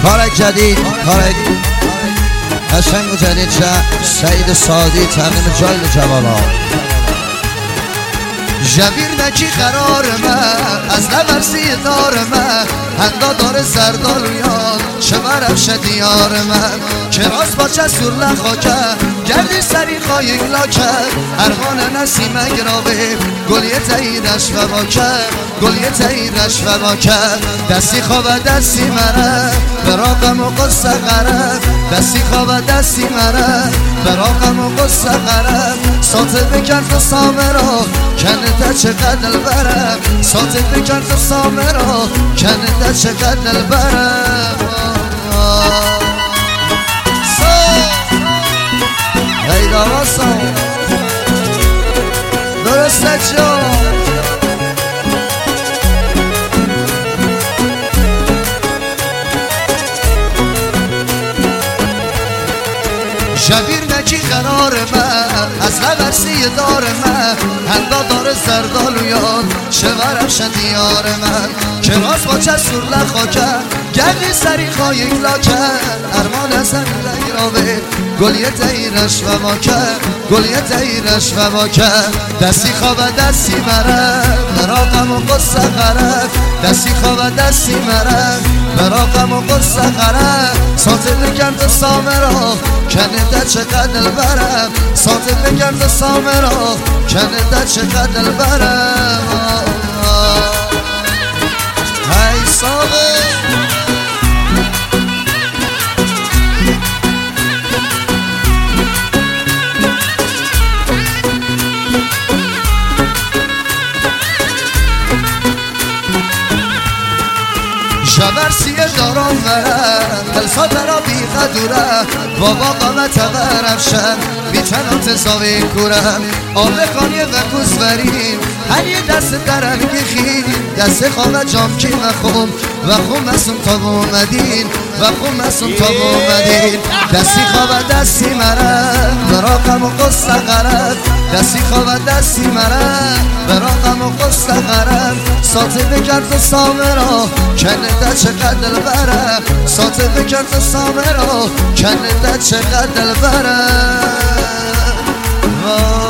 کارک جدید کارک قشنگ و جدید سعید سازی تقدیم جایل جوابا جبیر نکی قرار من از نورسی دار من هندا داره زردالویان چه برفش دیار من که راست با چه سور لخاکر گردی سری خواهی لاکر ارمان نسیم گرابه گلیه تاییدش و باکر گلیه تاییدش و باکر دستی خواب دستی مره براقم و قصه غرب دستی خواب دستی مره براقم و قصه غرب ساته بکن تو سامه را کنده چقدر برم ساته بکن تو سامه را کنده چقدر برم هیدا واسا درسته جو شبیر نکی قرار من از لبرسی دار من هندا داره زردالویان چه برفش دیار من که راست با چه سور لخاکر گردی سری خواهی لاکر ارمان از همین لگرابه گلیه تاییرش و ماکر گلیه تاییرش و ماکر دستی خواب دستی مرم براقم و قصه غرب دستی خواب دستی مرم براقم و قصه غرب ساته بکن تو سامه را کنده چقدر برم ساته بکن تو سامه را کنده چقدر برم های سامه شبرسیه دارم ورم دلسات را بی قدورم بابا قامت غرفشم بی تنات زاوی کورم آب خانی و کوزوریم هر یه دست درم گیخیم دست خواب جام کی مخوم و خون مسون تا اومدین و خون مسون تا اومدین دستی خواب دستی مرم براقم و قصه غرب دستی خواب دستی مرم براقم و قصه غرب ساته بکن تو سامه را کنده چقدر برم ساته بکن تو سامه را کنده چقدر برم